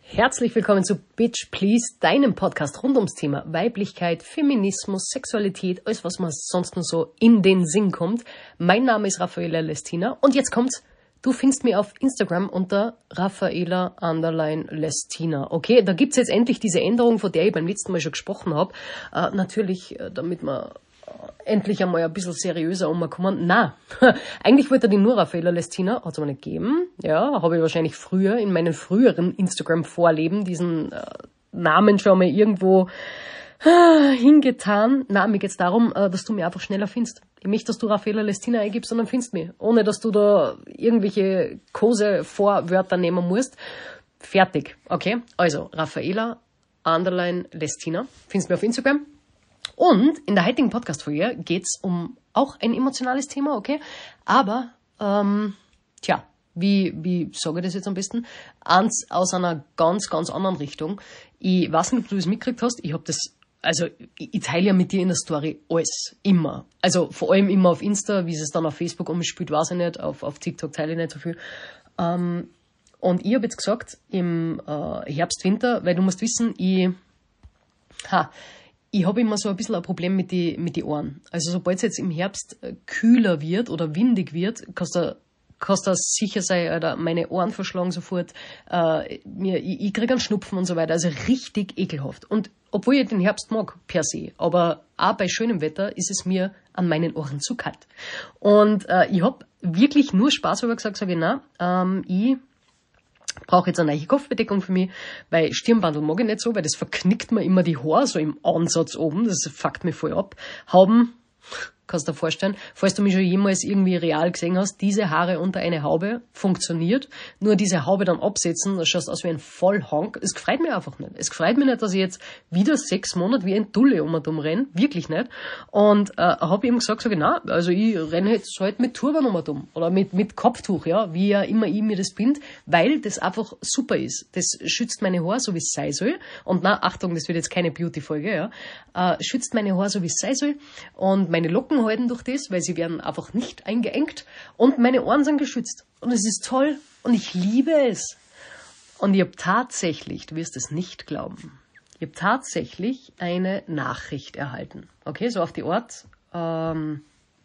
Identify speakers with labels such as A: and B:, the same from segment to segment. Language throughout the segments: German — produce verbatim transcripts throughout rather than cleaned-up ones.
A: Herzlich willkommen zu Bitch Please, deinem Podcast rund ums Thema Weiblichkeit, Feminismus, Sexualität, alles was mir sonst nur so in den Sinn kommt. Mein Name ist Raffaela Lestina und jetzt kommt's. Du findest mich auf Instagram unter Raffaela underline Lestina. Okay, da gibt's jetzt endlich diese Änderung, von der ich beim letzten Mal schon gesprochen habe. Äh, natürlich, äh, damit wir endlich einmal ein bisschen seriöser umkommen. Nein, eigentlich wollte die nur Raffaela Lestina, hat es aber nicht gegeben. Ja, habe ich wahrscheinlich früher, in meinen früheren Instagram-Vorleben, diesen äh, Namen schon mal irgendwo äh, hingetan. Nein, mir geht's darum, äh, dass du mich einfach schneller findest. Ich möchte, dass du Raffaela Lestina eingibst und dann findest du mich. Ohne, dass du da irgendwelche Kose-Vorwörter nehmen musst. Fertig, okay? Also, Raffaela underline Lestina. Findest du mich auf Instagram? Und in der heutigen Podcast-Folge geht's um auch ein emotionales Thema, okay? Aber, ähm, tja, wie, wie sage ich das jetzt am besten? Eins aus einer ganz, ganz anderen Richtung. Ich weiß nicht, ob du das mitgekriegt hast. Ich habe das, also ich, ich teile ja mit dir in der Story alles, immer. Also vor allem immer auf Insta, wie es dann auf Facebook umspielt, weiß ich nicht. Auf, auf TikTok teile ich nicht so viel. Ähm, und ich habe jetzt gesagt, im äh, Herbst, Winter, weil du musst wissen, ich, ha, Ich habe immer so ein bisschen ein Problem mit die mit die Ohren. Also sobald es jetzt im Herbst kühler wird oder windig wird, kannst du kannst du sicher sein, Alter, meine Ohren verschlagen sofort, äh, mir, ich, ich kriege einen Schnupfen und so weiter. Also richtig ekelhaft. Und obwohl ich den Herbst mag, per se, aber auch bei schönem Wetter ist es mir an meinen Ohren zu kalt. Und äh, ich habe wirklich nur Spaß darüber gesagt, sage ich, nein, ähm, ich brauche jetzt eine neue Kopfbedeckung für mich, weil Stirnbandel mag ich nicht so, weil das verknickt mir immer die Haare so im Ansatz oben, das fuckt mich voll ab. Hauben, kannst du dir vorstellen, falls du mich schon jemals irgendwie real gesehen hast, diese Haare unter eine Haube funktioniert, nur diese Haube dann absetzen, das schaust aus wie ein Vollhonk, es gefreut mich einfach nicht. Es gefreut mich nicht, dass ich jetzt wieder sechs Monate wie ein Dulle um und um renne, wirklich nicht. Und äh, habe ihm gesagt, sag ich, nein, also ich renne jetzt halt mit Turban um und um oder mit, mit Kopftuch, ja, wie ja immer ich mir das bind, weil das einfach super ist. Das schützt meine Haare, so wie es sein soll. Und na, Achtung, das wird jetzt keine Beauty-Folge, ja, äh, schützt meine Haare, so wie es sein soll. Und meine Locken halten durch das, weil sie werden einfach nicht eingeengt und meine Ohren sind geschützt. Und es ist toll und ich liebe es. Und ich habe tatsächlich, du wirst es nicht glauben, ich habe tatsächlich eine Nachricht erhalten. Okay, so auf die Art. Ähm,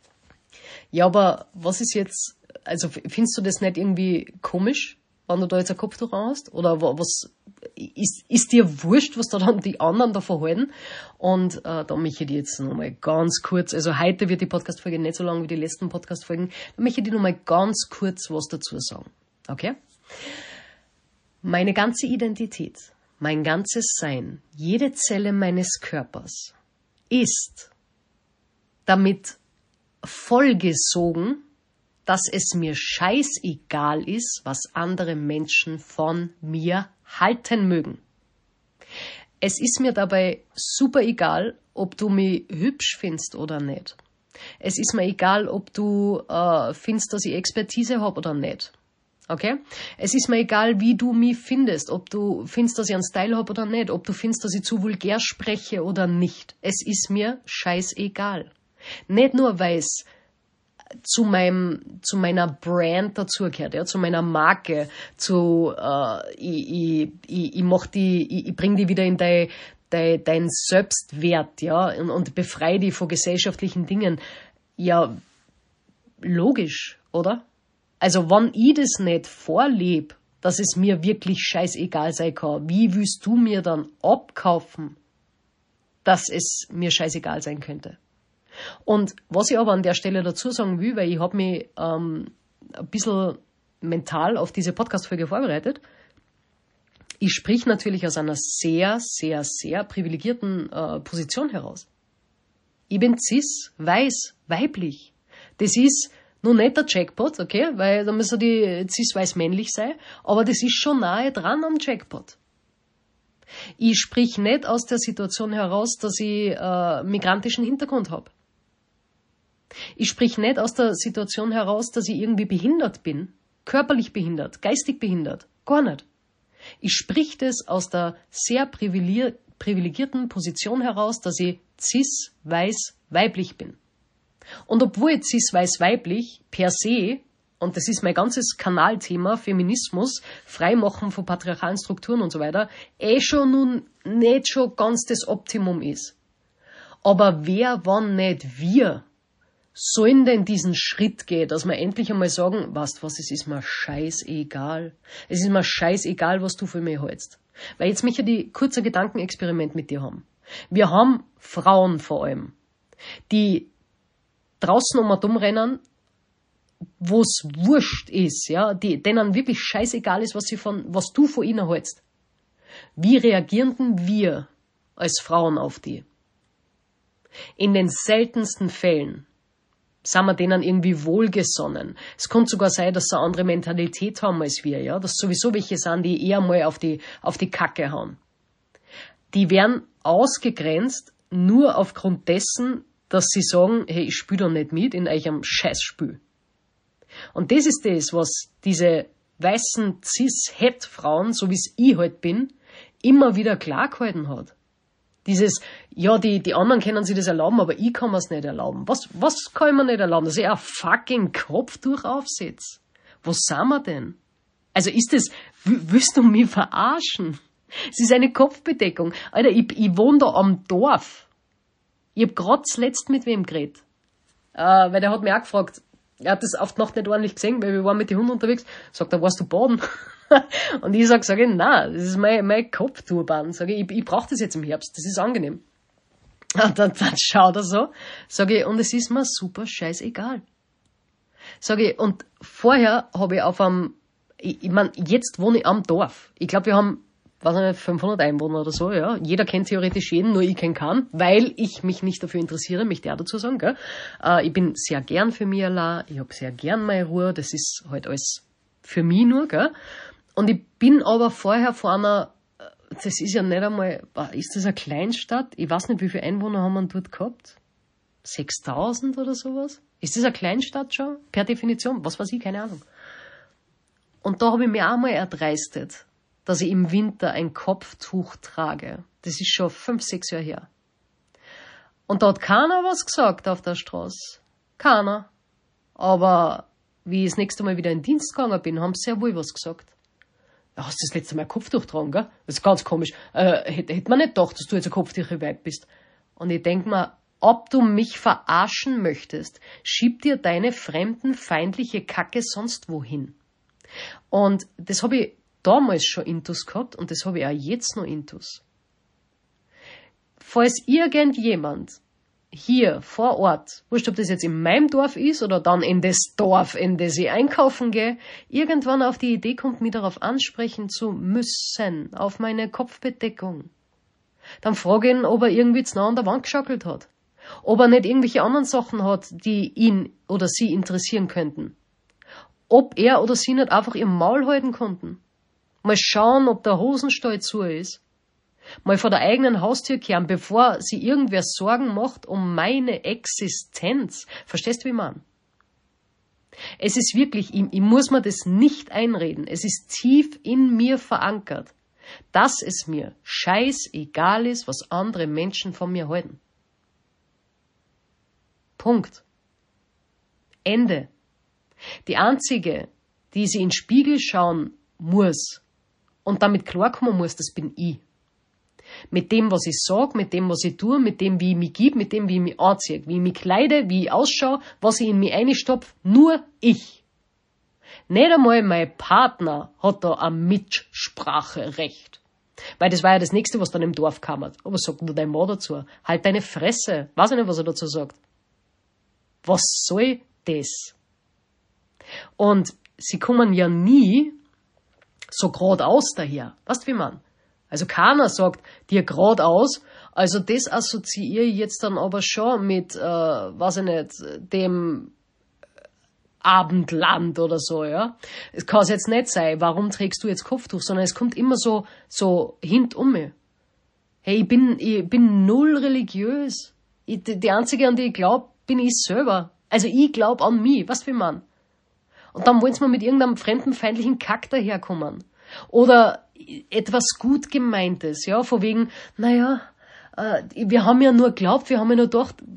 A: ja, aber was ist jetzt, also findest du das nicht irgendwie komisch, wenn du da jetzt ein Kopftuch hast? Oder was ist, ist dir wurscht, was da dann die anderen da verhalten? Und äh, da möchte ich dir jetzt nochmal ganz kurz, also heute wird die Podcast-Folge nicht so lang wie die letzten Podcast-Folgen, da möchte ich dir nochmal ganz kurz was dazu sagen. Okay? Meine ganze Identität, mein ganzes Sein, jede Zelle meines Körpers ist damit vollgesogen, dass es mir scheißegal ist, was andere Menschen von mir halten mögen. Es ist mir dabei super egal, ob du mich hübsch findest oder nicht. Es ist mir egal, ob du äh, findest, dass ich Expertise habe oder nicht. Okay? Es ist mir egal, wie du mich findest, ob du findest, dass ich einen Style habe oder nicht, ob du findest, dass ich zu vulgär spreche oder nicht. Es ist mir scheißegal. Nicht nur, weil es zu meinem, zu meiner Brand dazugehört, ja, zu meiner Marke, zu, äh, ich, ich, ich, ich mach die, ich, ich bring die wieder in dein, dein, dein Selbstwert, ja, und, und befreie die von gesellschaftlichen Dingen. Ja, logisch, oder? Also, wenn ich das nicht vorlebe, dass es mir wirklich scheißegal sein kann, wie willst du mir dann abkaufen, dass es mir scheißegal sein könnte? Und was ich aber an der Stelle dazu sagen will, weil ich habe mich ähm, ein bisschen mental auf diese Podcast-Folge vorbereitet. Ich sprich natürlich aus einer sehr, sehr, sehr privilegierten äh, Position heraus. Ich bin cis, weiß, weiblich. Das ist nur nicht der Jackpot, okay, weil da müssen die cis, weiß, männlich sein, aber das ist schon nahe dran am Jackpot. Ich sprich nicht aus der Situation heraus, dass ich äh, migrantischen Hintergrund habe. Ich sprich nicht aus der Situation heraus, dass ich irgendwie behindert bin, körperlich behindert, geistig behindert, gar nicht. Ich sprich das aus der sehr privilegierten Position heraus, dass ich cis, weiß, weiblich bin. Und obwohl cis, weiß, weiblich per se und das ist mein ganzes Kanalthema, Feminismus, Freimachen von patriarchalen Strukturen und so weiter, eh schon nun nicht schon ganz das Optimum ist. Aber wer, wann nicht wir, sollen denn diesen Schritt gehen, dass wir endlich einmal sagen, weißt was, es ist mir scheißegal. Es ist mir scheißegal, was du für mich hältst. Weil jetzt möchte ich die kurze Gedankenexperiment mit dir haben. Wir haben Frauen vor allem, die draußen um und um rennen, wo es wurscht ist, ja, die, denen wirklich scheißegal ist, was sie von, was du von ihnen hältst. Wie reagieren denn wir als Frauen auf die? In den seltensten Fällen sind wir denen irgendwie wohlgesonnen. Es kann sogar sein, dass sie eine andere Mentalität haben als wir, ja, dass sowieso welche sind, die eher mal auf die, auf die Kacke hauen. Die werden ausgegrenzt nur aufgrund dessen, dass sie sagen, hey, ich spiele da nicht mit in eurem Scheißspiel. Und das ist das, was diese weißen Cis-Het-Frauen, so wie es ich halt bin, immer wieder klargehalten hat. Dieses, ja, die, die anderen können sich das erlauben, aber ich kann mir es nicht erlauben. Was, was kann ich mir nicht erlauben? Dass ich ein fucking Kopftuch aufsetze? Wo sind wir denn? Also ist das, willst du mich verarschen? Es ist eine Kopfbedeckung. Alter, ich, ich wohne da am Dorf. Ich hab grad zuletzt mit wem geredet. Äh, weil der hat mich auch gefragt, er hat das auf die Nacht nicht ordentlich gesehen, weil wir waren mit den Hunden unterwegs. Sagt er, warst du baden? Und ich sag, sag ich, nein, das ist mein, mein Kopfturban. Sag ich, ich, ich brauche das jetzt im Herbst, das ist angenehm. Und dann, dann schaut er so, sag ich, und es ist mir super scheißegal. Sag ich, und vorher habe ich auf einem, ich, ich mein, jetzt wohne ich am Dorf. Ich glaube, wir haben, weiß nicht, fünfhundert Einwohner oder so, ja. Jeder kennt theoretisch jeden, nur ich kenn keinen, weil ich mich nicht dafür interessiere, mich der dazu sagen, gell. Äh, ich bin sehr gern für mich allein, ich hab sehr gern meine Ruhe, das ist halt alles für mich nur, gell. Und ich bin aber vorher vor einer, das ist ja nicht einmal, ist das eine Kleinstadt? Ich weiß nicht, wie viele Einwohner haben wir dort gehabt? sechstausend oder sowas? Ist das eine Kleinstadt schon? Per Definition? Was weiß ich, keine Ahnung. Und da habe ich mir auch mal erdreistet, dass ich im Winter ein Kopftuch trage. Das ist schon fünf, sechs Jahre her. Und da hat keiner was gesagt auf der Straße. Keiner. Aber wie ich das nächste Mal wieder in Dienst gegangen bin, haben sie sehr wohl was gesagt. Ja, hast du das letzte Mal ein Kopftuch getragen, gell? Das ist ganz komisch. Äh, hätte, hätte man nicht gedacht, dass du jetzt ein Kopftuch-Weib bist. Und ich denk mir, ob du mich verarschen möchtest, schieb dir deine fremdenfeindliche Kacke sonst wohin. Und das habe ich damals schon intus gehabt und das habe ich auch jetzt noch intus. Falls irgendjemand hier vor Ort, wurscht ob das jetzt in meinem Dorf ist oder dann in das Dorf, in das ich einkaufen gehe, irgendwann auf die Idee kommt, mich darauf ansprechen zu müssen, auf meine Kopfbedeckung, dann frage ich ihn, ob er irgendwie zu nah an der Wand geschaukelt hat. Ob er nicht irgendwelche anderen Sachen hat, die ihn oder sie interessieren könnten. Ob er oder sie nicht einfach ihr Maul halten konnten. Mal schauen, ob der Hosenstall zu ist. Mal vor der eigenen Haustür kehren, bevor sie irgendwer Sorgen macht um meine Existenz. Verstehst du, wie ich meine? Es ist wirklich, ich, ich muss mir das nicht einreden. Es ist tief in mir verankert, dass es mir scheißegal ist, was andere Menschen von mir halten. Punkt. Ende. Die einzige, die sie in den Spiegel schauen muss und damit klarkommen muss, das bin ich. Mit dem, was ich sage, mit dem, was ich tue, mit dem, wie ich mich gebe, mit dem, wie ich mich anziehe, wie ich mich kleide, wie ich ausschaue, was ich in mich einstopfe, nur ich. Nicht einmal mein Partner hat da ein Mitspracherecht. Weil das war ja das Nächste, was dann im Dorf kam. Aber sagt nur dein Mann dazu? Halt deine Fresse. Weiß ich nicht, was er dazu sagt. Was soll das? Und sie kommen ja nie so geradeaus daher. Weißt du, wie man? Also keiner sagt dir geradeaus, also das assoziiere ich jetzt dann aber schon mit, äh, weiß ich nicht, dem Abendland oder so, ja. Es kann es jetzt nicht sein, warum trägst du jetzt Kopftuch, sondern es kommt immer so, so hint um mich. Hey, ich bin, ich bin null religiös. Ich, die einzige, an die ich glaube, bin ich selber. Also ich glaube an mich, weißt du, wie man? Und dann wollen sie mal mit irgendeinem fremdenfeindlichen Kack daherkommen. Oder etwas gut gemeintes, ja, von wegen, naja, äh, wir haben ja nur geglaubt, wir haben ja nur gedacht,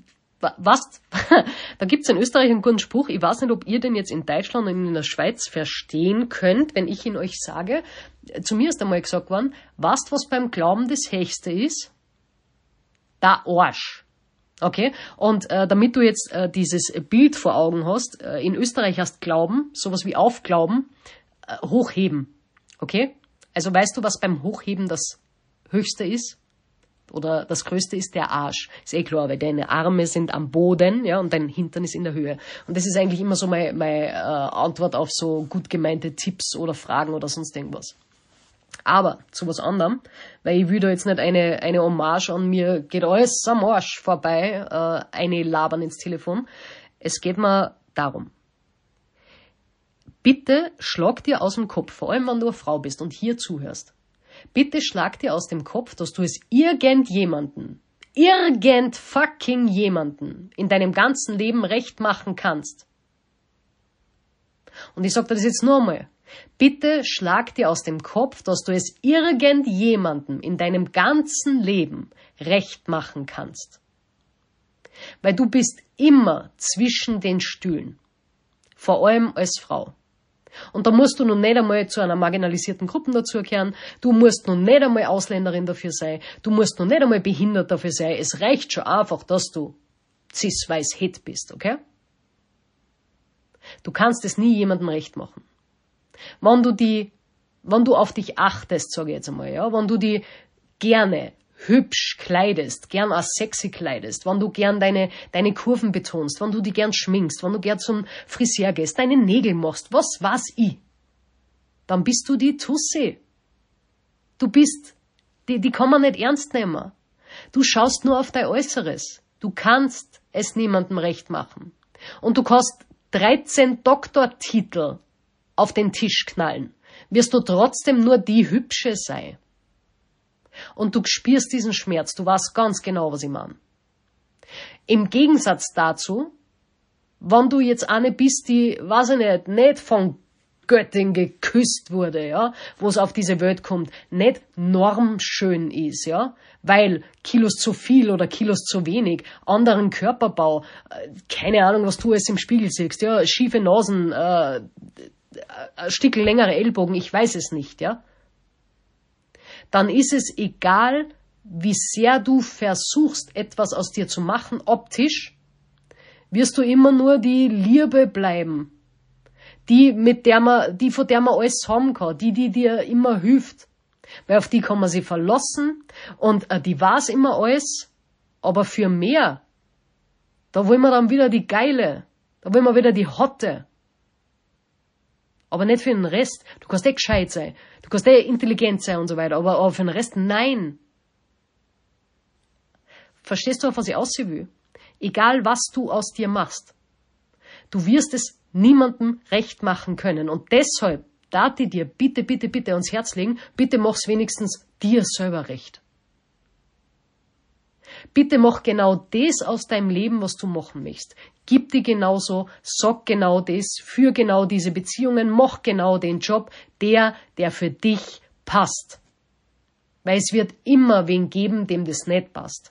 A: Was? Da gibt's in Österreich einen guten Spruch. Ich weiß nicht, ob ihr den jetzt in Deutschland und in der Schweiz verstehen könnt, wenn ich ihn euch sage. Zu mir ist einmal gesagt worden, weißt was beim Glauben das Höchste ist? Der Arsch. Okay? Und äh, damit du jetzt äh, dieses Bild vor Augen hast, äh, in Österreich heißt Glauben, sowas wie Aufglauben, äh, hochheben. Okay? Also weißt du, was beim Hochheben das Höchste ist? Oder das Größte ist der Arsch. Ist eh klar, weil deine Arme sind am Boden, ja, und dein Hintern ist in der Höhe. Und das ist eigentlich immer so meine, meine äh, Antwort auf so gut gemeinte Tipps oder Fragen oder sonst irgendwas. Aber zu was anderem, weil ich will da jetzt nicht eine, eine Hommage an mir geht alles am Arsch vorbei, äh, eine labern ins Telefon. Es geht mir darum. Bitte schlag dir aus dem Kopf, vor allem wenn du eine Frau bist und hier zuhörst. Bitte schlag dir aus dem Kopf, dass du es irgendjemanden, irgend fucking jemanden in deinem ganzen Leben recht machen kannst. Und ich sag dir das jetzt nur einmal. Bitte schlag dir aus dem Kopf, dass du es irgendjemandem in deinem ganzen Leben recht machen kannst. Weil du bist immer zwischen den Stühlen. Vor allem als Frau. Und da musst du noch nicht einmal zu einer marginalisierten Gruppe dazugehören. Du musst noch nicht einmal Ausländerin dafür sein. Du musst noch nicht einmal behindert dafür sein. Es reicht schon einfach, dass du cis-weiß-het bist, okay? Du kannst es nie jemandem recht machen. Wenn du die, wenn du auf dich achtest, sage ich jetzt einmal, ja, wenn du die gerne hübsch kleidest, gern auch sexy kleidest, wenn du gern deine, deine Kurven betonst, wenn du die gern schminkst, wenn du gern zum Friseur gehst, deine Nägel machst, was weiß ich, dann bist du die Tussi. Du bist, die, die kann man nicht ernst nehmen. Du schaust nur auf dein Äußeres. Du kannst es niemandem recht machen. Und du kannst dreizehn Doktortitel auf den Tisch knallen. Wirst du trotzdem nur die Hübsche sein. Und du spürst diesen Schmerz, du weißt ganz genau, was ich meine. Im Gegensatz dazu, wenn du jetzt eine bist, die, weiß ich nicht, nicht von Göttin geküsst wurde, ja, wo es auf diese Welt kommt, nicht normschön ist, ja, weil Kilos zu viel oder Kilos zu wenig, anderen Körperbau, keine Ahnung, was du alles im Spiegel siehst, ja, schiefe Nasen, äh, ein Stück längere Ellbogen, ich weiß es nicht, ja. Dann ist es egal, wie sehr du versuchst, etwas aus dir zu machen, optisch, wirst du immer nur die Liebe bleiben. Die, mit der man, die, von der man alles haben kann, die, die dir immer hilft. Weil auf die kann man sich verlassen und äh, die weiß immer alles, aber für mehr, da wollen wir dann wieder die Geile, da wollen wir wieder die Hotte. Aber nicht für den Rest. Du kannst eh gescheit sein. Du kannst eh intelligent sein und so weiter. Aber, aber für den Rest, nein. Verstehst du, auf was ich aussehen will? Egal, was du aus dir machst. Du wirst es niemandem recht machen können. Und deshalb darf ich dir bitte, bitte, bitte ans Herz legen, bitte mach's wenigstens dir selber recht. Bitte mach genau das aus deinem Leben, was du machen möchtest. Gib dir genauso, sag genau das, führ genau diese Beziehungen, mach genau den Job, der, der für dich passt. Weil es wird immer wen geben, dem das nicht passt.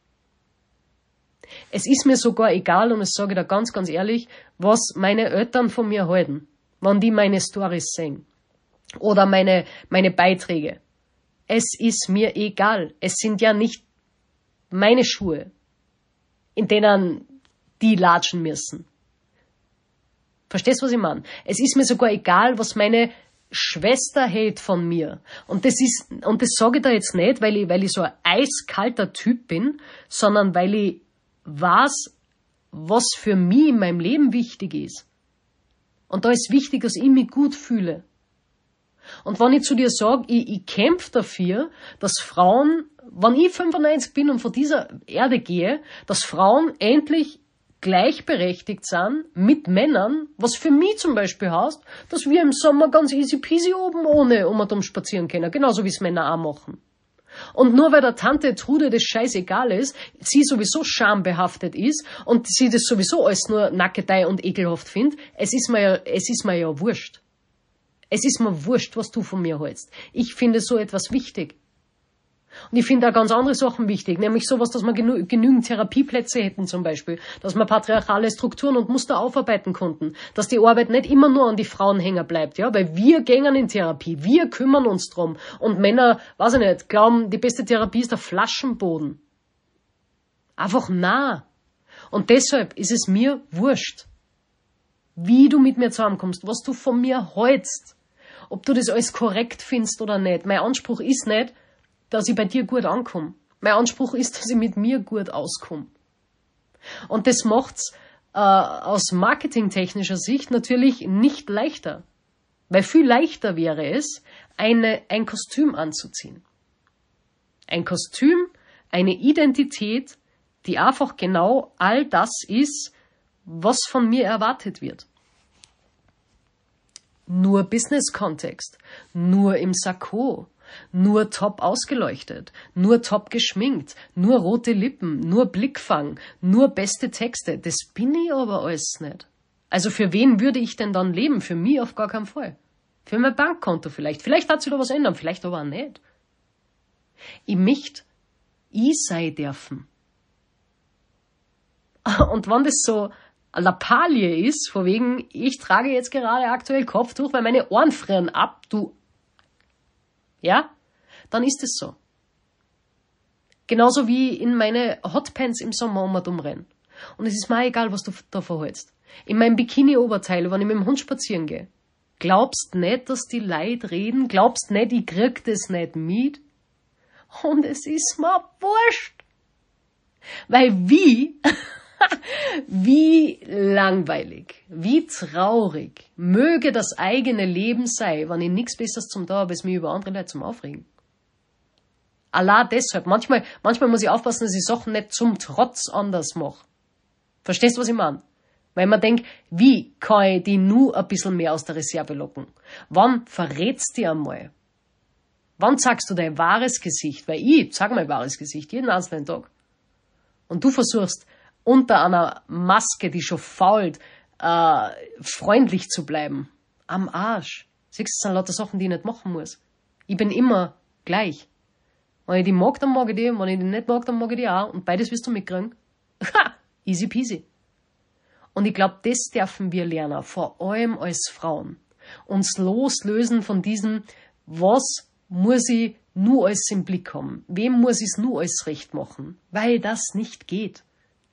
A: Es ist mir sogar egal, und das sage ich da ganz, ganz ehrlich, was meine Eltern von mir halten, wenn die meine Storys sehen. Oder meine, meine Beiträge. Es ist mir egal. Es sind ja nicht meine Schuhe, in denen die latschen müssen. Verstehst du, was ich meine? Es ist mir sogar egal, was meine Schwester hält von mir. Und das ist, und das sage ich da jetzt nicht, weil ich, weil ich so ein eiskalter Typ bin, sondern weil ich weiß, was für mich in meinem Leben wichtig ist. Und da ist wichtig, dass ich mich gut fühle. Und wenn ich zu dir sage, ich, ich kämpfe dafür, dass Frauen, wenn ich fünfundneunzig bin und von dieser Erde gehe, dass Frauen endlich gleichberechtigt sind mit Männern, was für mich zum Beispiel heißt, dass wir im Sommer ganz easy peasy oben ohne um und um spazieren können, genauso wie es Männer auch machen. Und nur weil der Tante Trude das scheißegal ist, sie sowieso schambehaftet ist und sie das sowieso alles nur Nacketei und ekelhaft findet, es ist mir ja, es ist mir ja wurscht. Es ist mir wurscht, was du von mir hältst. Ich finde so etwas wichtig. Und ich finde auch ganz andere Sachen wichtig, nämlich sowas, dass wir genü- genügend Therapieplätze hätten zum Beispiel, dass wir patriarchale Strukturen und Muster aufarbeiten konnten, dass die Arbeit nicht immer nur an die Frauen hängen bleibt, ja, weil wir gehen in Therapie, wir kümmern uns drum und Männer, weiß ich nicht, glauben, die beste Therapie ist der Flaschenboden. Einfach nah. Und deshalb ist es mir wurscht, wie du mit mir zusammenkommst, was du von mir hältst, ob du das alles korrekt findest oder nicht. Mein Anspruch ist nicht, dass ich bei dir gut ankomme. Mein Anspruch ist, dass ich mit mir gut auskomme. Und das macht's äh, aus marketingtechnischer Sicht natürlich nicht leichter. Weil viel leichter wäre es, eine, ein Kostüm anzuziehen. Ein Kostüm, eine Identität, die einfach genau all das ist, was von mir erwartet wird. Nur Business-Kontext, nur im Sakko, nur top ausgeleuchtet, nur top geschminkt, nur rote Lippen, nur Blickfang, nur beste Texte. Das bin ich aber alles nicht. Also für wen würde ich denn dann leben? Für mich auf gar keinen Fall. Für mein Bankkonto vielleicht. Vielleicht hat sich da was ändern, vielleicht aber auch nicht. Ich möchte ich sein dürfen. Und wenn das so eine Lappalie ist, von wegen, ich trage jetzt gerade aktuell Kopftuch, weil meine Ohren frieren ab, du, ja, dann ist es so. Genauso wie in meine Hotpants im Sommer um und umrennen. Und es ist mir egal, was du da verhältst. In meinem Bikini-Oberteil, wenn ich mit dem Hund spazieren gehe. Glaubst nicht, dass die Leute reden? Glaubst nicht, ich krieg das nicht mit? Und es ist mir wurscht. Weil wie, wie langweilig, wie traurig möge das eigene Leben sein, wenn ich nichts Besseres zum da habe, als mich über andere Leute zum Aufregen. Allah deshalb. Manchmal, manchmal muss ich aufpassen, dass ich Sachen nicht zum Trotz anders mache. Verstehst du, was ich meine? Weil man denkt, wie kann ich die nur ein bisschen mehr aus der Reserve locken? Wann verrätst du einmal? Wann zeigst du dein wahres Gesicht? Weil ich zeige mein wahres Gesicht jeden einzelnen Tag. Und du versuchst, unter einer Maske, die schon fault, äh, freundlich zu bleiben. Am Arsch. Siehst du, das sind lauter Sachen, die ich nicht machen muss. Ich bin immer gleich. Wenn ich die mag, dann mag ich die. Wenn ich die nicht mag, dann mag ich die auch. Und beides wirst du mitkriegen. Ha! Easy peasy. Und ich glaube, das dürfen wir lernen, vor allem als Frauen. Uns loslösen von diesem, was muss ich nur alles im Blick haben? Wem muss ich es nur alles recht machen? Weil das nicht geht.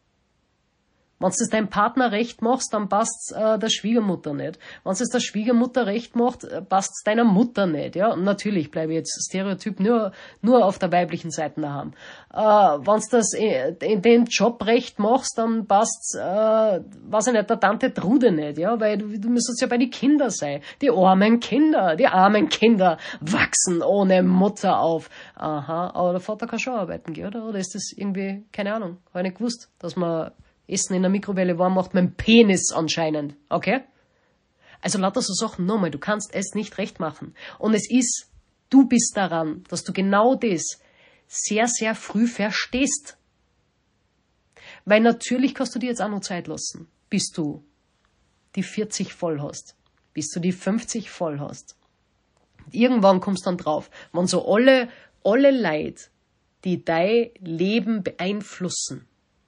A: Wenn du es deinem Partner recht machst, dann passt es äh, der Schwiegermutter nicht. Wenn du es der Schwiegermutter recht machst, äh, passt es deiner Mutter nicht. Ja? Und natürlich bleibe ich jetzt Stereotyp nur, nur auf der weiblichen Seite daheim. Äh, wenn du das in, in den Job recht machst, dann passt es, äh, weiß ich nicht, der Tante Trude nicht. Ja? Weil du, du müsstest ja bei den Kindern sein. Die armen Kinder, die armen Kinder wachsen ohne Mutter auf. Aha, aber der Vater kann schon arbeiten gehen, oder? Oder ist das irgendwie, keine Ahnung, habe ich nicht gewusst, dass man Essen in der Mikrowelle warm macht, mein Penis anscheinend, okay? Also lauter so Sachen, nochmal, du kannst es nicht recht machen. Und es ist, du bist daran, dass du genau das sehr, sehr früh verstehst. Weil natürlich kannst du dir jetzt auch noch Zeit lassen, bis du die vierzig voll hast, bis du die fünfzig voll hast. Und irgendwann kommst du dann drauf, wenn so alle, alle Leute, die dein Leben beeinflussen,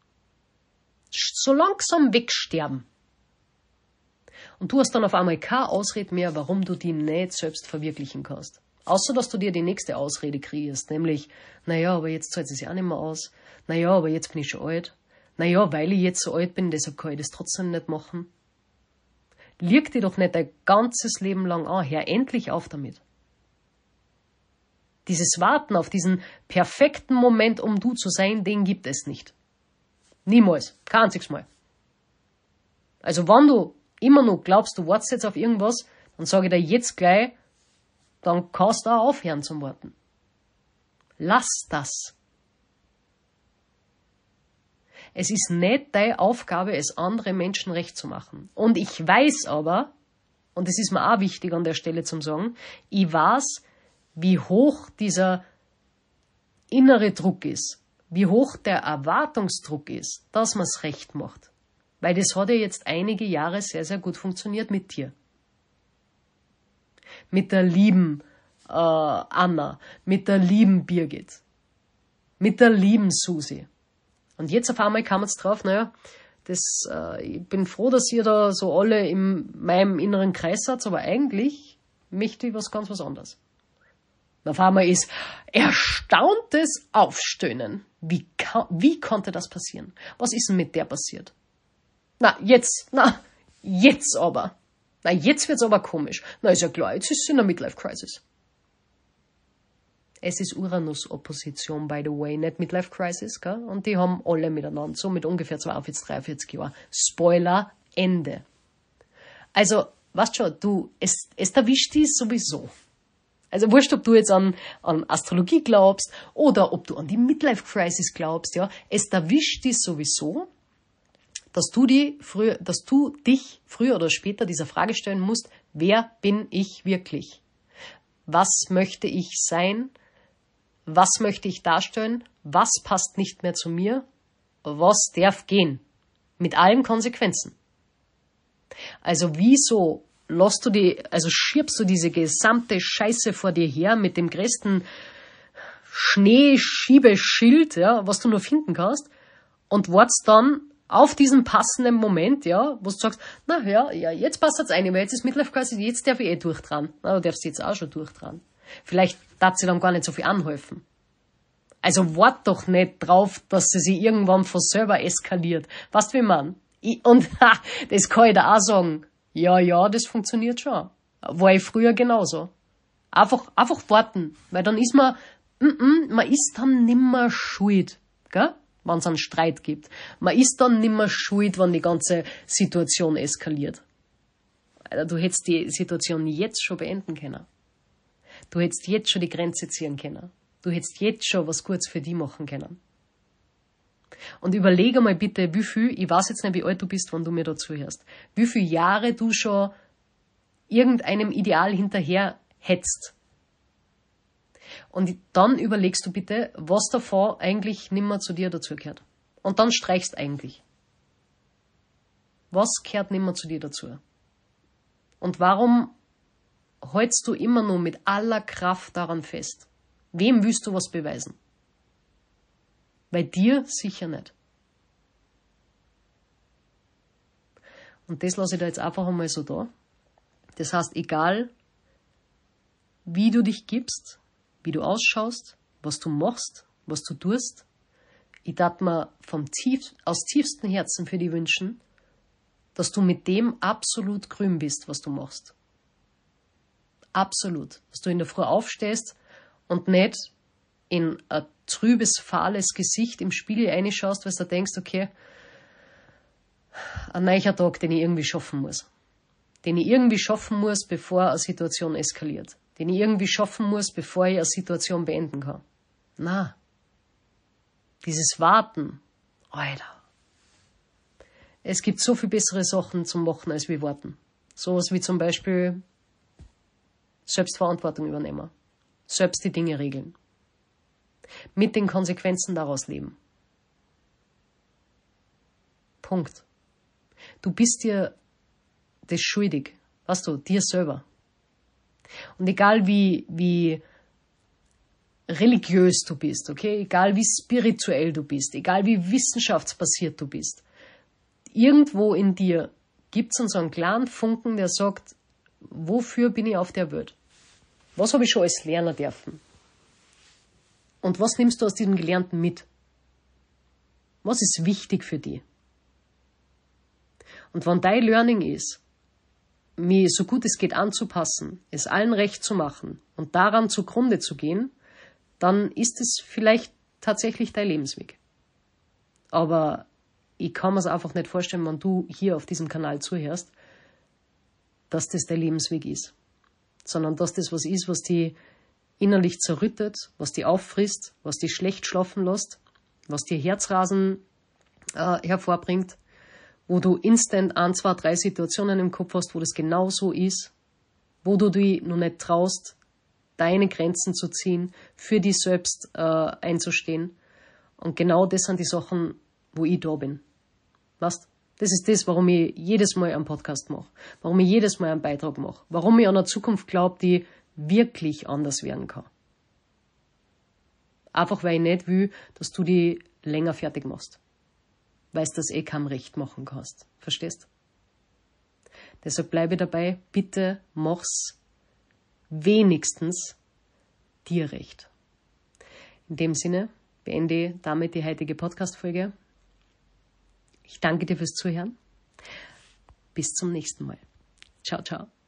A: so langsam wegsterben. Und du hast dann auf einmal keine Ausrede mehr, warum du die nicht selbst verwirklichen kannst. Außer, dass du dir die nächste Ausrede kreierst, nämlich, naja, aber jetzt zahlt es sich auch nicht mehr aus. Naja, aber jetzt bin ich schon alt. Naja, weil ich jetzt so alt bin, deshalb kann ich das trotzdem nicht machen. Lieg dir doch nicht dein ganzes Leben lang an. Hör endlich auf damit. Dieses Warten auf diesen perfekten Moment, um du zu sein, den gibt es nicht. Niemals. Kein einziges Mal. Also wenn du immer noch glaubst, du wartest jetzt auf irgendwas, dann sage ich dir jetzt gleich, dann kannst du auch aufhören zum Warten. Lass das. Es ist nicht deine Aufgabe, es andere Menschen recht zu machen. Und ich weiß aber, und das ist mir auch wichtig an der Stelle zum sagen, ich weiß, wie hoch dieser innere Druck ist. Wie hoch der Erwartungsdruck ist, dass man es recht macht. Weil das hat ja jetzt einige Jahre sehr, sehr gut funktioniert mit dir. Mit der lieben äh, Anna, mit der lieben Birgit. mit der lieben Susi. Und jetzt auf einmal kam es drauf, naja, das, äh, ich bin froh, dass ihr da so alle in meinem inneren Kreis seid, aber eigentlich möchte ich was ganz was anderes. Und auf einmal ist erstauntes Aufstöhnen. Wie, wie konnte das passieren? Was ist denn mit der passiert? Na, jetzt, na, jetzt aber. Na, jetzt wird's aber komisch. Na, ist ja klar, jetzt ist sie in der Midlife-Crisis. Es ist Uranus-Opposition, by the way, nicht Midlife-Crisis, gell? Und die haben alle miteinander, so mit ungefähr zweiundvierzig, dreiundvierzig Jahren. Spoiler, Ende. Also, weißt schon, du, es, es erwischt dich sowieso. Also wurscht, ob du jetzt an, an Astrologie glaubst oder ob du an die Midlife-Crisis glaubst, ja, es erwischt dich sowieso, dass du, die früher, dass du dich früher oder später dieser Frage stellen musst, wer bin ich wirklich? Was möchte ich sein? Was möchte ich darstellen? Was passt nicht mehr zu mir? Was darf gehen? Mit allen Konsequenzen. Also wieso lässt du die, also schiebst du diese gesamte Scheiße vor dir her mit dem größten Schneeschiebeschild, ja, was du nur finden kannst, und wartest dann auf diesen passenden Moment, ja, wo du sagst, na ja, ja, jetzt passt es ein, weil jetzt ist Midlife Crisis, jetzt darf ich eh durchdran. Na, du darfst jetzt auch schon durchdran. Vielleicht darf sie dann gar nicht so viel anhelfen. Also wart doch nicht drauf, dass sie sich irgendwann von selber eskaliert. Weißt du, wie man? Ich, und ha, das kann ich da auch sagen. Ja, ja, das funktioniert schon. War ich früher genauso. Einfach, einfach warten, weil dann ist man, mm, mm, man ist dann nimmer schuld, gell? Wenn es einen Streit gibt. Man ist dann nimmer schuld, wenn die ganze Situation eskaliert. Alter, du hättest die Situation jetzt schon beenden können. Du hättest jetzt schon die Grenze ziehen können. Du hättest jetzt schon was Gutes für die machen können. Und überlege mal bitte, wie viel, ich weiß jetzt nicht, wie alt du bist, wenn du mir dazu hörst, wie viele Jahre du schon irgendeinem Ideal hinterher hetzt. Und dann überlegst du bitte, was davon eigentlich nimmer zu dir dazugehört. Und dann streichst eigentlich. Was gehört nimmer zu dir dazu? Und warum hältst du immer nur mit aller Kraft daran fest? Wem willst du was beweisen? Bei dir sicher nicht. Und das lasse ich da jetzt einfach einmal so da. Das heißt, egal wie du dich gibst, wie du ausschaust, was du machst, was du tust, ich darf mir vom tief, aus tiefstem Herzen für dich wünschen, dass du mit dem absolut grün bist, was du machst. Absolut. Dass du in der Früh aufstehst und nicht in ein trübes, fahles Gesicht im Spiegel reinschaust, weil du denkst, okay, ein neuer Tag, den ich irgendwie schaffen muss. Den ich irgendwie schaffen muss, bevor eine Situation eskaliert. Den ich irgendwie schaffen muss, bevor ich eine Situation beenden kann. Na, dieses Warten, Alter. Es gibt so viel bessere Sachen zum Machen, als wir warten. Sowas wie zum Beispiel Selbstverantwortung übernehmen. Selbst die Dinge regeln. Mit den Konsequenzen daraus leben. Punkt. Du bist dir das schuldig. Weißt du, dir selber. Und egal wie, wie religiös du bist, okay, egal wie spirituell du bist, egal wie wissenschaftsbasiert du bist, irgendwo in dir gibt es so einen kleinen Funken, der sagt, wofür bin ich auf der Welt? Was habe ich schon als lernen dürfen? Und was nimmst du aus diesem Gelernten mit? Was ist wichtig für dich? Und wenn dein Learning ist, mich so gut es geht anzupassen, es allen recht zu machen und daran zugrunde zu gehen, dann ist es vielleicht tatsächlich dein Lebensweg. Aber ich kann mir es einfach nicht vorstellen, wenn du hier auf diesem Kanal zuhörst, dass das dein Lebensweg ist. Sondern dass das was ist, was die innerlich zerrüttet, was die auffrisst, was die schlecht schlafen lässt, was dir Herzrasen äh, hervorbringt, wo du instant ein, zwei, drei Situationen im Kopf hast, wo das genau so ist, wo du dich noch nicht traust, deine Grenzen zu ziehen, für dich selbst äh, einzustehen. Und genau das sind die Sachen, wo ich da bin. Weißt? Das ist das, warum ich jedes Mal einen Podcast mache, warum ich jedes Mal einen Beitrag mache, warum ich an eine Zukunft glaube, die wirklich anders werden kann. Einfach weil ich nicht will, dass du die länger fertig machst. Weil du das eh keinem recht machen kannst. Verstehst? Deshalb bleibe dabei, bitte mach's wenigstens dir recht. In dem Sinne beende ich damit die heutige Podcast-Folge. Ich danke dir fürs Zuhören. Bis zum nächsten Mal. Ciao, ciao.